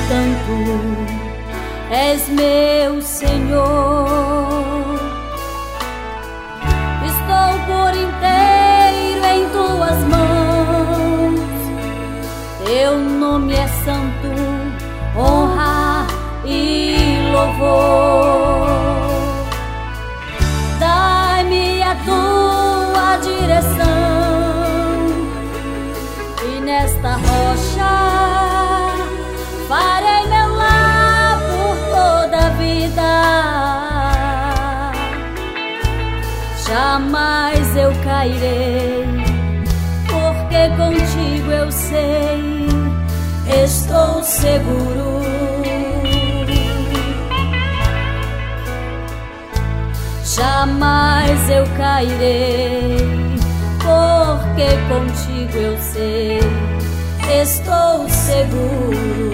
tanto, és meu Senhor. Estou por inteiro em tuas mãos, teu nome é santo, honra e louvor. Dai-me a tua direção, e nesta rocha farei meu lar por toda a vida. Jamais eu cairei, porque contigo eu sei, estou seguro. Jamais eu cairei, porque contigo eu sei, estou seguro.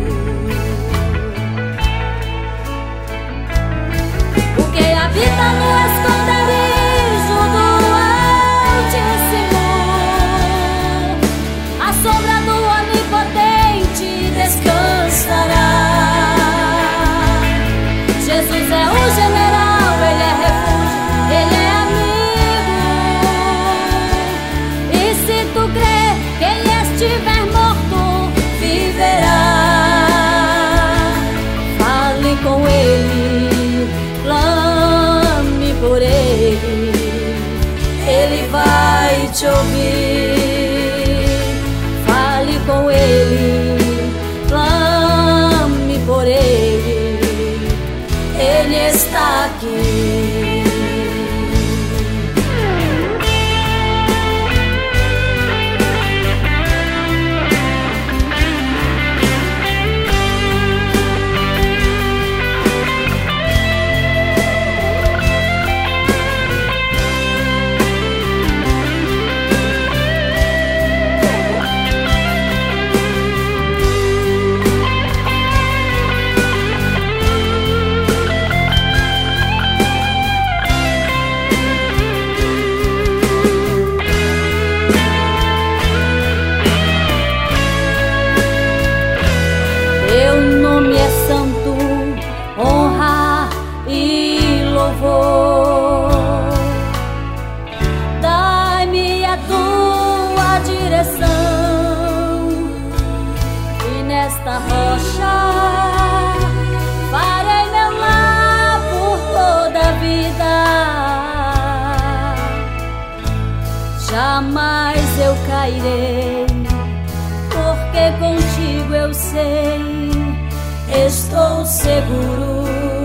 O que habita no esconderijo do Altíssimo, à sombra do Onipotente descansará. Jesus é o general, Ele é refúgio, Ele é amigo. E se tu crer, quem estiver morto viverá. Fale com Ele, clame por Ele, Ele vai te ouvir. Fale com Ele, clame por Ele, Ele está aqui. Teu nome é santo, honra e louvor. Dai-me a tua direção, e nesta rocha farei meu lar por toda a vida. Jamais eu cairei, porque contigo eu sei, estou seguro.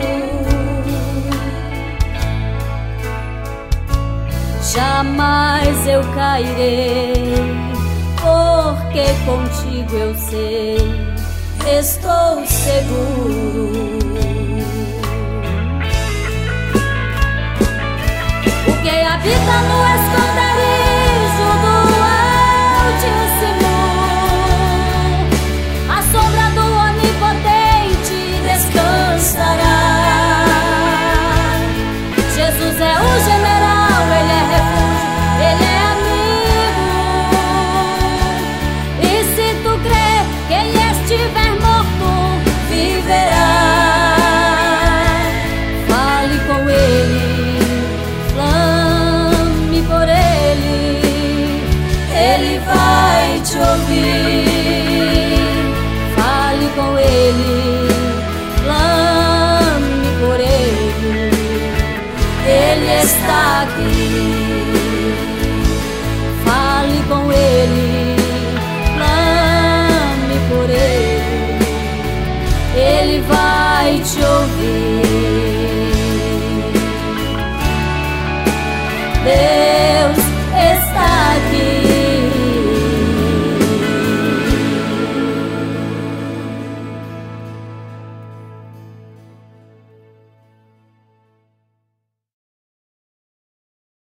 Jamais eu cairei, porque contigo eu sei, estou seguro. O que habita no esconderijo do Altíssimo, à sombra do Onipotente descansará. Jesus é o general, Ele é refúgio, Ele é amigo. E se tu crer, quem estiver morto viverá. Fale com Ele, clame por Ele, Ele vai te ouvir.